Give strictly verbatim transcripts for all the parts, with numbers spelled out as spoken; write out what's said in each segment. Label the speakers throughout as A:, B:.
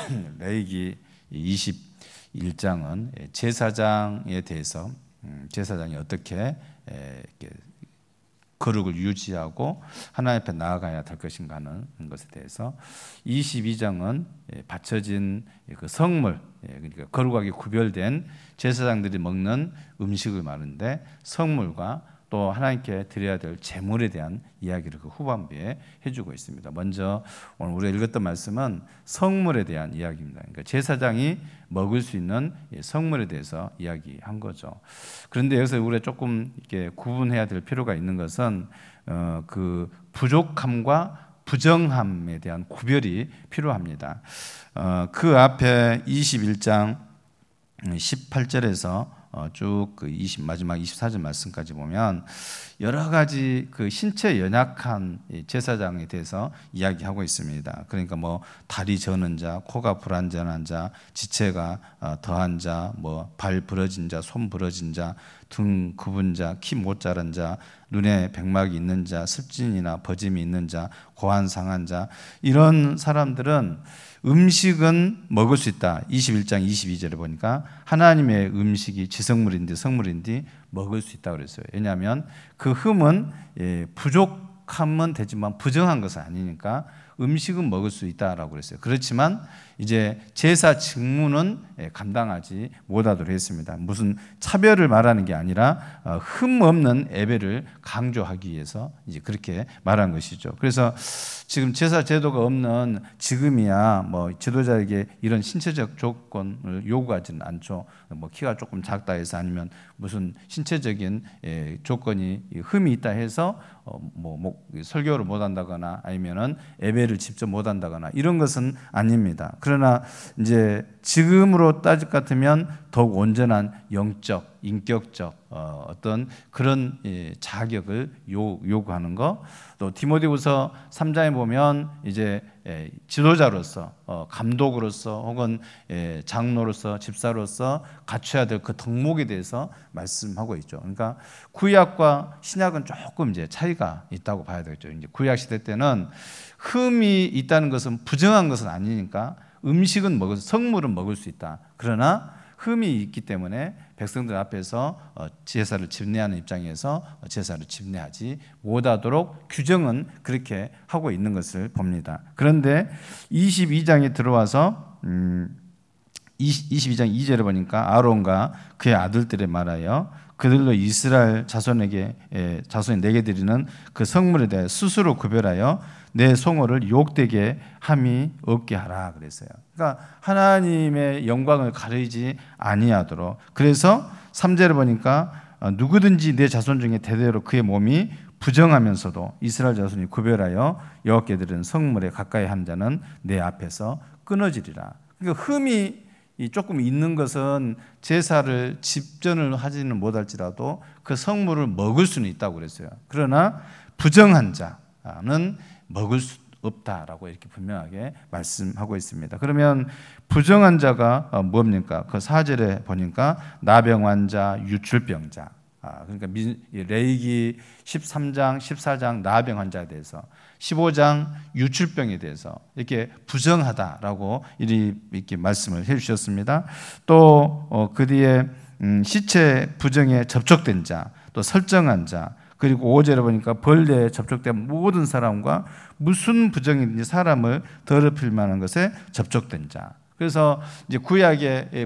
A: 레위기 이십일 장은 제사장에 대해서 제사장이 어떻게 거룩을 유지하고 하나님 앞에 나아가야 될 것인가 하는 것에 대해서, 이십이 장은 바쳐진 그 성물, 그러니까 거룩하게 구별된 제사장들이 먹는 음식을 말하는데, 성물과 또 하나님께 드려야 될 제물에 대한 이야기를 그 후반부에 해주고 있습니다. 먼저 오늘 우리가 읽었던 말씀은 성물에 대한 이야기입니다. 그러니까 제사장이 먹을 수 있는 성물에 대해서 이야기한 거죠. 그런데 여기서 우리가 조금 이렇게 구분해야 될 필요가 있는 것은 어, 그 부족함과 부정함에 대한 구별이 필요합니다. 어, 그 앞에 이십일 장 십팔 절에서 어, 쭉 그 이십 마지막 이십사 절 말씀까지 보면 여러 가지 그 신체 연약한 제사장에 대해서 이야기하고 있습니다. 그러니까 뭐 다리 저는 자, 코가 불완전한 자, 지체가 더한 자, 뭐 발 부러진 자, 손 부러진 자, 등 굽은 자, 키 못 자란 자, 눈에 백막이 있는 자, 습진이나 버짐이 있는 자, 고환 상한 자, 이런 사람들은 음식은 먹을 수 있다. 이십일 장 이십이 절에 보니까 하나님의 음식이 지성물인데 성물인데 먹을 수 있다고 그랬어요. 왜냐하면 그 흠은 부족함은 되지만 부정한 것은 아니니까 음식은 먹을 수 있다라고 그랬어요. 그렇지만 이제 제사 직무는 감당하지 못하도록 했습니다. 무슨 차별을 말하는 게 아니라 흠 없는 예배를 강조하기 위해서 이제 그렇게 말한 것이죠. 그래서 지금 제사 제도가 없는 지금이야 뭐 지도자에게 이런 신체적 조건을 요구하지는 않죠. 뭐 키가 조금 작다 해서 아니면 무슨 신체적인 조건이 흠이 있다 해서 뭐, 뭐 설교를 못 한다거나 아니면은 예배를 직접 못 한다거나 이런 것은 아닙니다. 그러나 이제 지금으로 따질 것 같으면 더욱 온전한 영적, 인격적 어, 어떤 그런 예, 자격을 요, 요구하는 거. 또 디모데후서 삼 장에 보면 이제 예, 지도자로서 어, 감독으로서 혹은 예, 장로로서 집사로서 갖춰야 될 그 덕목에 대해서 말씀하고 있죠. 그러니까 구약과 신약은 조금 이제 차이가 있다고 봐야 되겠죠. 이제 구약 시대 때는 흠이 있다는 것은 부정한 것은 아니니까 음식은 먹을 성물은 먹을 수 있다. 그러나 흠이 있기 때문에 백성들 앞에서 제사를 집례하는 입장에서 제사를 집례하지 못하도록 규정은 그렇게 하고 있는 것을 봅니다. 그런데 이십이 장에 들어와서 음 이십이 장 이 절에 보니까 아론과 그의 아들들에 말하여 그들로 이스라엘 자손에게 자손이 내게 드리는 그 성물에 대해 스스로 구별하여 내 송호를 유혹되게 함이 없게 하라 그랬어요. 그러니까 하나님의 영광을 가리지 아니하도록. 그래서 삼 절에 보니까 누구든지 내 자손 중에 대대로 그의 몸이 부정하면서도 이스라엘 자손이 구별하여 여호와께 드리는 성물에 가까이 한 자는 내 앞에서 끊어지리라. 그러니까 흠이 조금 있는 것은 제사를 집전을 하지는 못할지라도 그 성물을 먹을 수는 있다고 그랬어요. 그러나 부정한 자는 먹을 수 없다라고 이렇게 분명하게 말씀하고 있습니다. 그러면 부정한 자가 뭡니까? 그 사 절에 보니까 나병 환자, 유출병자. 아, 그러니까 레위기 십삼 장, 십사 장 나병 환자에 대해서, 십오 장 유출병에 대해서 이렇게 부정하다라고 이렇게 말씀을 해주셨습니다. 또 그 뒤에 시체 부정에 접촉된 자, 또 설정한 자, 그리고 오 절에 보니까 벌레에 접촉된 모든 사람과 무슨 부정이든지 사람을 더럽힐 만한 것에 접촉된 자. 그래서 이제 구약에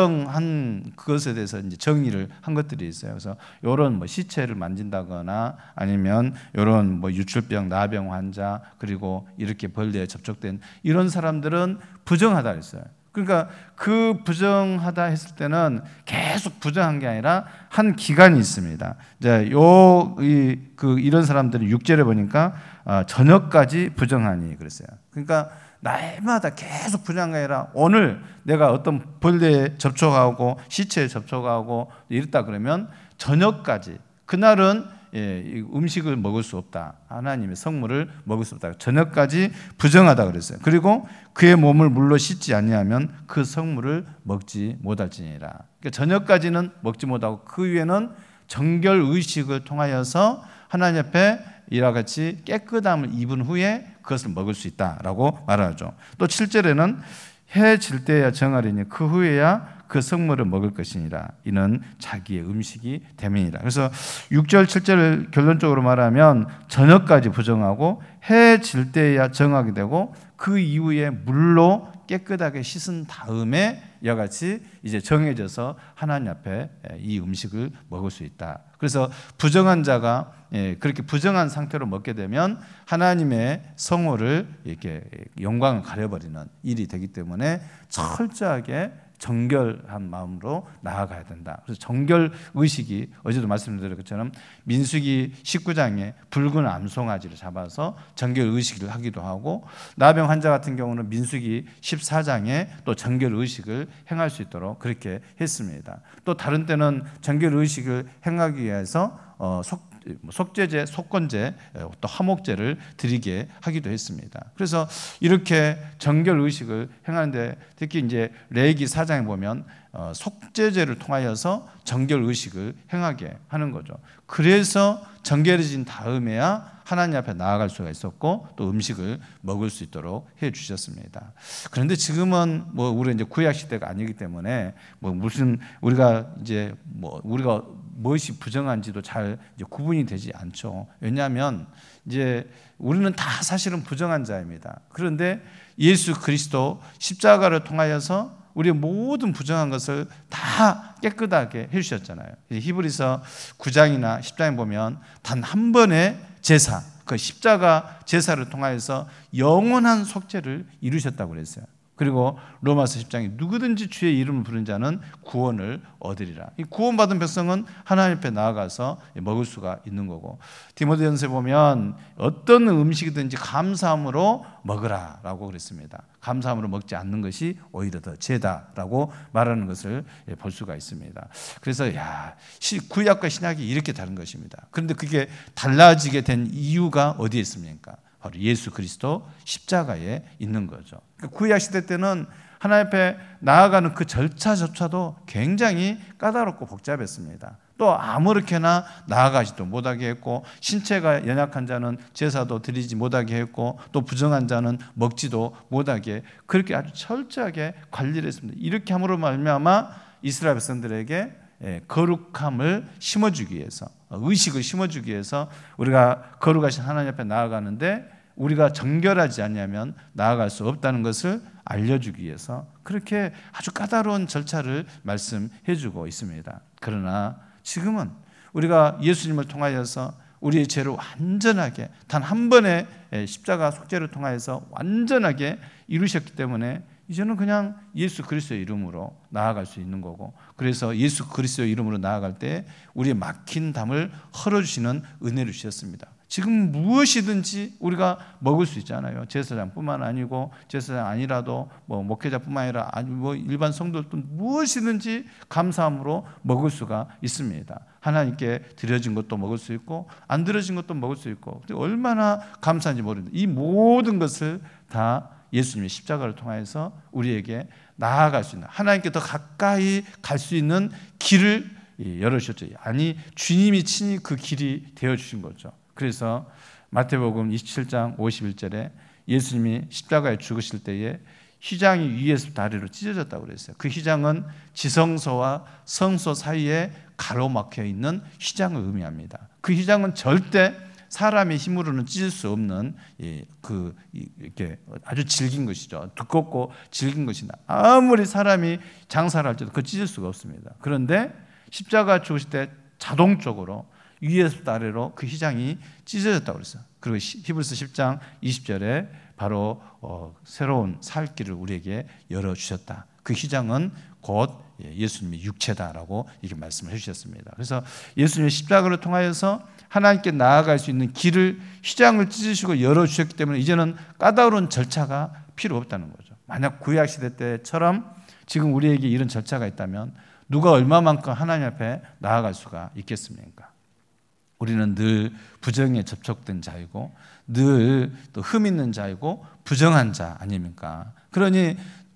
A: 부정한 그것에 대해서 이제 정의를 한 것들이 있어요. 그래서 이런 뭐 시체를 만진다거나 아니면 이런 뭐 유출병, 나병 환자 그리고 이렇게 벌레에 접촉된 이런 사람들은 부정하다 했어요. 그러니까 그 부정하다 했을 때는 계속 부정한 게 아니라 한 기간이 있습니다. 이제 요, 이, 그, 이런 사람들은 육 절에 보니까 어, 저녁까지 부정하니 그랬어요. 그러니까 날마다 계속 부정한 게 아니라 오늘 내가 어떤 벌레에 접촉하고 시체에 접촉하고 이랬다 그러면 저녁까지, 그날은 예, 음식을 먹을 수 없다. 하나님의 성물을 먹을 수 없다. 저녁까지 부정하다 그랬어요. 그리고 그의 몸을 물로 씻지 아니하면 그 성물을 먹지 못할지니라. 그러니까 저녁까지는 먹지 못하고 그 위에는 정결 의식을 통하여서 하나님 앞에 이와 같이 깨끗함을 입은 후에 그것을 먹을 수 있다라고 말하죠. 또 칠 절에는 해 질 때야 정하리니 그 후에야 그 성물을 먹을 것이니라. 이는 자기의 음식이 됨이니라. 그래서 육 절 칠 절을 결론적으로 말하면 저녁까지 부정하고 해 질 때야 정하게 되고 그 이후에 물로 깨끗하게 씻은 다음에 이와 같이 이제 정해져서 하나님 앞에 이 음식을 먹을 수 있다. 그래서 부정한 자가 그렇게 부정한 상태로 먹게 되면 하나님의 성호를 이렇게 영광을 가려버리는 일이 되기 때문에 철저하게 정결한 마음으로 나아가야 된다. 그래서 정결 의식이 어제도 말씀드린 것처럼 민수기 십구 장에 붉은 암송아지를 잡아서 정결 의식을 하기도 하고 나병 환자 같은 경우는 민수기 십사 장에 또 정결 의식을 행할 수 있도록 그렇게 했습니다. 또 다른 때는 정결 의식을 행하기 위해서 어, 속 속죄제, 속건제, 또 화목제를 드리게 하기도 했습니다. 그래서 이렇게 정결 의식을 행하는데 특히 이제 레위기 사 장에 보면 어, 속죄제를 통하여서 정결 의식을 행하게 하는 거죠. 그래서 정결해진 다음에야 하나님 앞에 나아갈 수가 있었고 또 음식을 먹을 수 있도록 해 주셨습니다. 그런데 지금은 뭐 우리 이제 구약 시대가 아니기 때문에 뭐 무슨 우리가 이제 뭐 우리가 무엇이 부정한지도 잘 이제 구분이 되지 않죠. 왜냐하면 이제 우리는 다 사실은 부정한 자입니다. 그런데 예수 그리스도 십자가를 통하여서 우리의 모든 부정한 것을 다 깨끗하게 해주셨잖아요. 히브리서 구 장이나 십 장에 보면 단 한 번의 제사, 그 십자가 제사를 통하여서 영원한 속죄를 이루셨다고 그랬어요. 그리고 로마서 십 장에 누구든지 주의 이름을 부른 자는 구원을 얻으리라. 이 구원받은 백성은 하나님 앞에 나아가서 먹을 수가 있는 거고, 디모데전서에 보면 어떤 음식이든지 감사함으로 먹으라라고 그랬습니다. 감사함으로 먹지 않는 것이 오히려 더 죄다라고 말하는 것을 볼 수가 있습니다. 그래서 야, 구약과 신약이 이렇게 다른 것입니다. 그런데 그게 달라지게 된 이유가 어디에 있습니까? 바로 예수 그리스도 십자가에 있는 거죠. 구약 시대 때는 하나님 앞에 나아가는 그 절차조차도 굉장히 까다롭고 복잡했습니다. 또 아무렇게나 나아가지도 못하게 했고 신체가 연약한 자는 제사도 드리지 못하게 했고 또 부정한 자는 먹지도 못하게 그렇게 아주 철저하게 관리를 했습니다. 이렇게 함으로 말미암아 이스라엘 백성들에게 거룩함을 심어주기 위해서, 의식을 심어주기 위해서 우리가 거룩하신 하나님 앞에 나아가는데 우리가 정결하지 않으면 나아갈 수 없다는 것을 알려주기 위해서 그렇게 아주 까다로운 절차를 말씀해주고 있습니다. 그러나 지금은 우리가 예수님을 통하여서 우리의 죄를 완전하게 단 한 번의 십자가 속죄를 통하여서 완전하게 이루셨기 때문에 이제는 그냥 예수 그리스도의 이름으로 나아갈 수 있는 거고, 그래서 예수 그리스도의 이름으로 나아갈 때 우리의 막힌 담을 헐어주시는 은혜를 주셨습니다. 지금 무엇이든지 우리가 먹을 수 있잖아요. 제사장뿐만 아니고 제사장 아니라도 뭐 목회자뿐만 아니라 아니 뭐 일반 성도들도 무엇이든지 감사함으로 먹을 수가 있습니다. 하나님께 드려진 것도 먹을 수 있고 안 드려진 것도 먹을 수 있고 얼마나 감사한지 모르는데 이 모든 것을 다 예수님의 십자가를 통해서 우리에게 나아갈 수 있는, 하나님께 더 가까이 갈 수 있는 길을 열어주셨죠. 아니 주님이 친히 그 길이 되어주신 거죠. 그래서 마태복음 이십칠 장 오십일 절에 예수님이 십자가에 죽으실 때에 휘장이 위에서 아래로 찢어졌다고 그랬어요. 그 휘장은 지성소와 성소 사이에 가로막혀 있는 휘장을 의미합니다. 그 휘장은 절대 사람의 힘으로는 찢을 수 없는 그 이렇게 아주 질긴 것이죠. 두껍고 질긴 것이다. 아무리 사람이 장사를 할지도 그 찢을 수가 없습니다. 그런데 십자가 죽으실 때 자동적으로 위에서 아래로 그 휘장이 찢어졌다고 그랬어요. 그리고 히브리서 십 장 이십 절에 바로 어, 새로운 살 길을 우리에게 열어주셨다. 그 휘장은 곧 예수님의 육체다라고 이렇게 말씀을 해주셨습니다. 그래서 예수님의 십자가를 통하여서 하나님께 나아갈 수 있는 길을 휘장을 찢으시고 열어주셨기 때문에 이제는 까다로운 절차가 필요 없다는 거죠. 만약 구약시대 때처럼 지금 우리에게 이런 절차가 있다면 누가 얼마만큼 하나님 앞에 나아갈 수가 있겠습니까? 우리는 늘 부정에 접촉된 자이고 늘 또 흠 있는 자이고 부정한 자 아닙니까? 그러니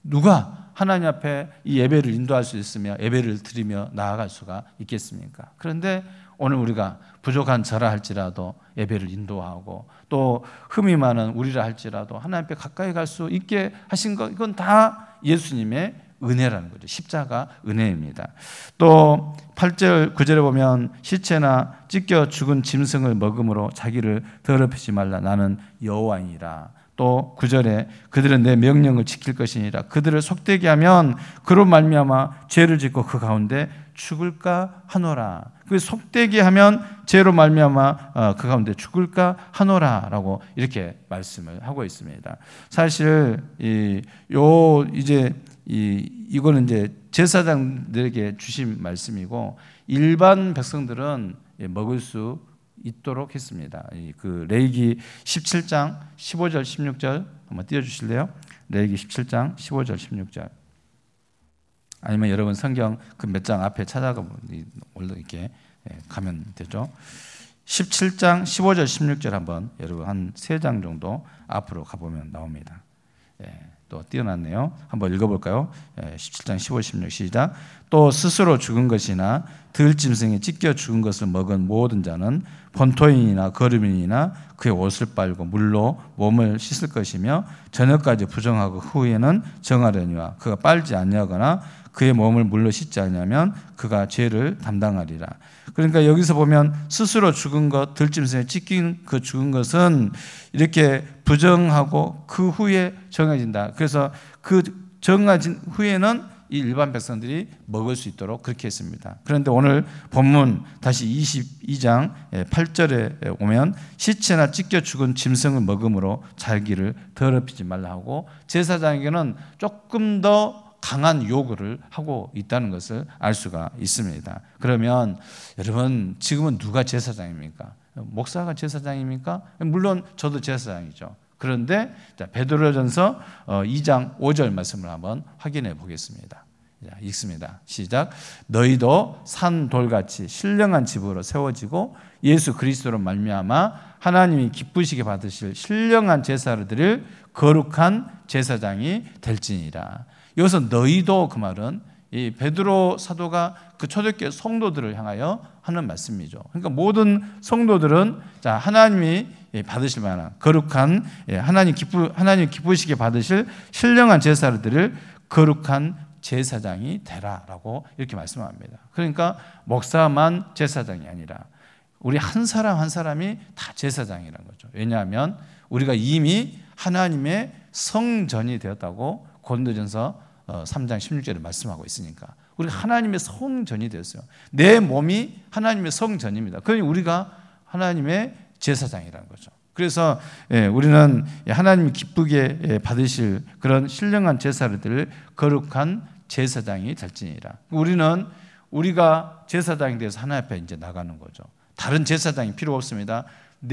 A: 누가 하나님 앞에 이 예배를 인도할 수 있으며 예배를 드리며 나아갈 수가 있겠습니까? 그런데 오늘 우리가 부족한 저라 할지라도 예배를 인도하고 또 흠이 많은 우리라 할지라도 하나님 앞에 가까이 갈 수 있게 하신 것, 이건 다 예수님의 은혜라는 거죠. 십자가 은혜입니다. 또 팔 절 구 절에 보면 시체나 찢겨 죽은 짐승을 먹음으로 자기를 더럽히지 말라. 나는 여호와이니라. 또 구 절에 그들은 내 명령을 지킬 것이니라. 그들을 속되게 하면 그로 말미암아 죄를 짓고 그 가운데 죽을까 하노라. 그 속되게 하면 죄로 말미암아 그 가운데 죽을까 하노라라고 이렇게 말씀을 하고 있습니다. 사실 이요 이제 이 이거는 이제 제사장들에게 주신 말씀이고 일반 백성들은 먹을 수 있도록 했습니다. 그 레위기 십칠 장 십오 절 십육 절 한번 띄워 주실래요? 레위기 십칠 장 십오 절 십육 절. 아니면 여러분 성경 그 몇 장 앞에 찾아가 이렇게 가면 되죠. 십칠 장 십오 절 십육 절 한번 여러분 한 세 장 정도 앞으로 가보면 나옵니다. 예, 또 띄어놨네요. 한번 읽어볼까요? 예, 십칠 장 십오, 십육 시작. 또 스스로 죽은 것이나 들짐승에 찢겨 죽은 것을 먹은 모든 자는 본토인이나 거류민이나 그의 옷을 빨고 물로 몸을 씻을 것이며 저녁까지 부정하고 후에는 정하려니와 그가 빨지 아니하거나 그의 몸을 물로 씻지 않으면 그가 죄를 담당하리라. 그러니까 여기서 보면 스스로 죽은 것, 들짐승에 찢긴 그 죽은 것은 이렇게 부정하고 그 후에 정해진다. 그래서 그 정해진 후에는 이 일반 백성들이 먹을 수 있도록 그렇게 했습니다. 그런데 오늘 본문 다시 이십이 장 팔 절에 오면 시체나 찢겨 죽은 짐승을 먹음으로 자기를 더럽히지 말라 하고 제사장에게는 조금 더 강한 요구를 하고 있다는 것을 알 수가 있습니다. 그러면 여러분 지금은 누가 제사장입니까? 목사가 제사장입니까? 물론 저도 제사장이죠. 그런데 베드로전서 이 장 오 절 말씀을 한번 확인해 보겠습니다. 읽습니다. 시작. 너희도 산 돌같이 신령한 집으로 세워지고 예수 그리스도로 말미암아 하나님이 기쁘시게 받으실 신령한 제사를 드릴 거룩한 제사장이 될지니라. 여기서 너희도 그 말은 이 베드로 사도가 그 초대교회 성도들을 향하여 하는 말씀이죠. 그러니까 모든 성도들은 자 하나님이 받으실 만한 거룩한 하나님 기쁘 하나님 기쁘시게 받으실 신령한 제사를 드릴 거룩한 제사장이 되라라고 이렇게 말씀합니다. 그러니까 목사만 제사장이 아니라 우리 한 사람 한 사람이 다 제사장이라는 거죠. 왜냐하면 우리가 이미 하나님의 성전이 되었다고 고린도전서 삼 장 십육 절에 말씀하고 있으니까 우리 하나님의 성전이 되었어요. 내 몸이 하나님의 성전입니다. 그러니 우리가 하나님의 제사장이라는 거죠. 그래서 우리는 하나님이 기쁘게 받으실 그런 신령한 제사를 드릴 거룩한 제사장이 될지니라. 우리는 우리가 제사장이 돼서 하나님 앞에 이제 나가는 거죠. 다른 제사장이 필요 없습니다.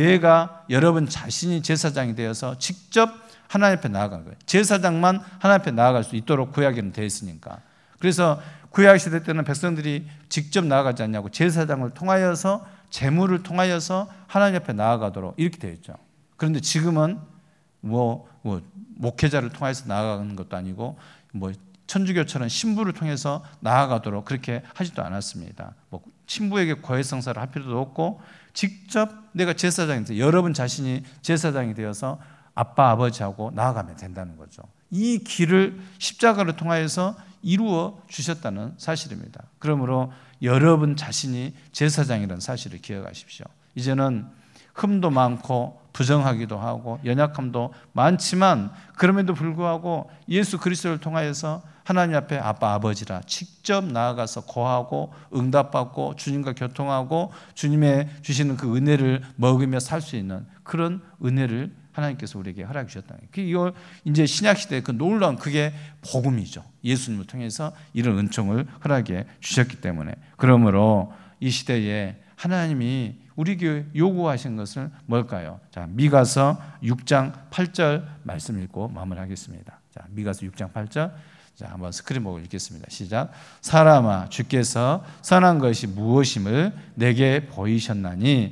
A: 내가 여러분 자신이 제사장이 되어서 직접 하나님 앞에 나아간 거예요. 제사장만 하나님 앞에 나아갈 수 있도록 구약에는 되어 있으니까. 그래서 구약 시대 때는 백성들이 직접 나아가지 않냐고 제사장을 통하여서 제물을 통하여서 하나님 앞에 나아가도록 이렇게 되어 있죠. 그런데 지금은 뭐, 뭐 목회자를 통해서 나아가는 것도 아니고 뭐 천주교처럼 신부를 통해서 나아가도록 그렇게 하지도 않았습니다. 뭐 신부에게 고해성사를 할 필요도 없고 직접 내가 제사장이 되어 여러분 자신이 제사장이 되어서 아빠 아버지하고 나아가면 된다는 거죠. 이 길을 십자가를 통하여서 이루어 주셨다는 사실입니다. 그러므로 여러분 자신이 제사장이라는 사실을 기억하십시오. 이제는 흠도 많고 부정하기도 하고 연약함도 많지만 그럼에도 불구하고 예수 그리스도를 통하여서 하나님 앞에 아빠 아버지라 직접 나아가서 고하고 응답받고 주님과 교통하고 주님의 주시는 그 은혜를 먹으며 살 수 있는 그런 은혜를 하나님께서 우리에게 허락해 주셨다는 거예요. 이걸 이제 신약 시대의 그 놀라운 그게 복음이죠. 예수님을 통해서 이런 은총을 허락해 주셨기 때문에. 그러므로 이 시대에 하나님이 우리에게 요구하신 것은 뭘까요? 자, 미가서 육 장 팔 절 말씀 읽고 마무리하겠습니다. 자, 미가서 육 장 팔 절. 자, 한번 스크린 보고 읽겠습니다. 시작. 사람아, 주께서 선한 것이 무엇임을 내게 보이셨나니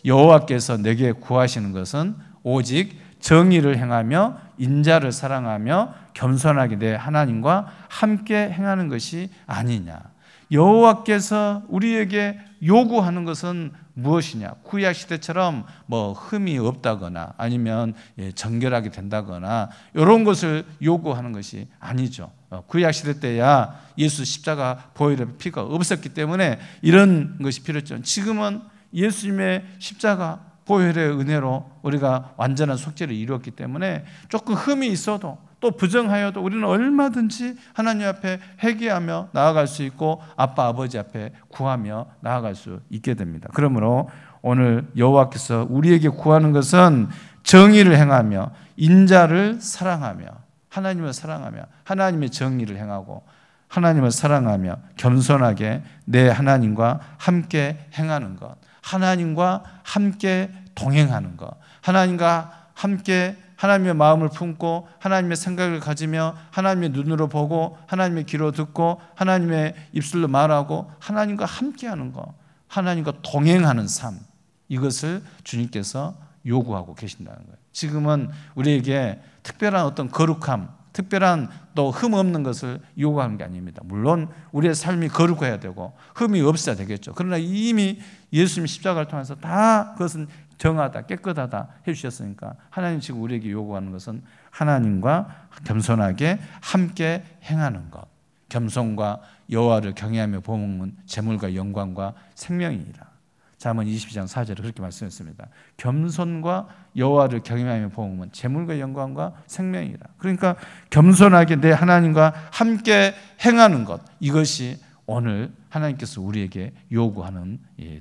A: 여호와께서 내게 구하시는 것은 오직 정의를 행하며 인자를 사랑하며 겸손하게 내 하나님과 함께 행하는 것이 아니냐. 여호와께서 우리에게 요구하는 것은 무엇이냐? 구약 시대처럼 뭐 흠이 없다거나 아니면 정결하게 된다거나 이런 것을 요구하는 것이 아니죠. 구약 시대 때야 예수 십자가 보혈의 피가 없었기 때문에 이런 것이 필요했죠. 지금은 예수님의 십자가 보혈의 은혜로 우리가 완전한 속죄를 이루었기 때문에 조금 흠이 있어도 또 부정하여도 우리는 얼마든지 하나님 앞에 회개하며 나아갈 수 있고 아빠 아버지 앞에 구하며 나아갈 수 있게 됩니다. 그러므로 오늘 여호와께서 우리에게 구하는 것은 정의를 행하며 인자를 사랑하며 하나님을 사랑하며 하나님의 정의를 행하고 하나님을 사랑하며 겸손하게 내 하나님과 함께 행하는 것, 하나님과 함께 동행하는 것, 하나님과 함께 하나님의 마음을 품고 하나님의 생각을 가지며 하나님의 눈으로 보고 하나님의 귀로 듣고 하나님의 입술로 말하고 하나님과 함께하는 것, 하나님과 동행하는 삶, 이것을 주님께서 요구하고 계신다는 거예요. 지금은 우리에게 특별한 어떤 거룩함, 특별한 또 흠 없는 것을 요구하는 게 아닙니다. 물론 우리의 삶이 거룩해야 되고 흠이 없어야 되겠죠. 그러나 이미 예수님이 십자가를 통해서 다 그것은 정하다, 깨끗하다 해주셨으니까 하나님 지금 우리에게 요구하는 것은 하나님과 겸손하게 함께 행하는 것, 겸손과 여호와를 경외하며 보응은 재물과 영광과 생명이니라. 잠언 이십이 장 사 절에 그렇게 말씀했습니다. 겸손과 여호와를 경외하며 보응은 재물과 영광과 생명이라. 그러니까 겸손하게 내 하나님과 함께 행하는 것, 이것이 오늘 하나님께서 우리에게 요구하는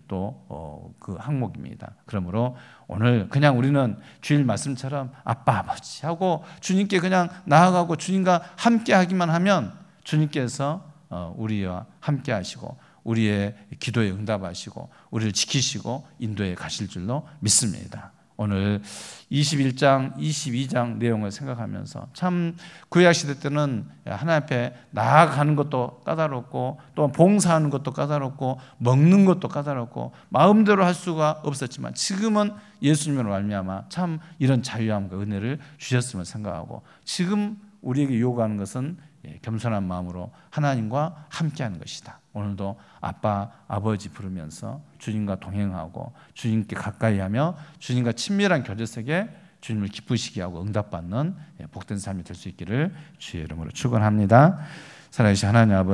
A: 또 그 항목입니다. 그러므로 오늘 그냥 우리는 주일 말씀처럼 아빠 아버지 하고 주님께 그냥 나아가고 주님과 함께 하기만 하면 주님께서 우리와 함께 하시고 우리의 기도에 응답하시고 우리를 지키시고 인도에 가실 줄로 믿습니다. 오늘 이십일 장, 이십이 장 내용을 생각하면서 참 구약시대 때는 하나님 앞에 나아가는 것도 까다롭고 또 봉사하는 것도 까다롭고 먹는 것도 까다롭고 마음대로 할 수가 없었지만 지금은 예수님으로 말미암아 참 이런 자유함과 은혜를 주셨음을 생각하고 지금 우리에게 요구하는 것은 겸손한 마음으로 하나님과 함께하는 것이다. 오늘도 아빠, 아버지 부르면서 주님과 동행하고 주님께 가까이 하며 주님과 친밀한 교제 속에 주님을 기쁘시게 하고 응답받는 복된 삶이 될 수 있기를 주의 이름으로 축원합니다. 살아계신 하나님 아버지,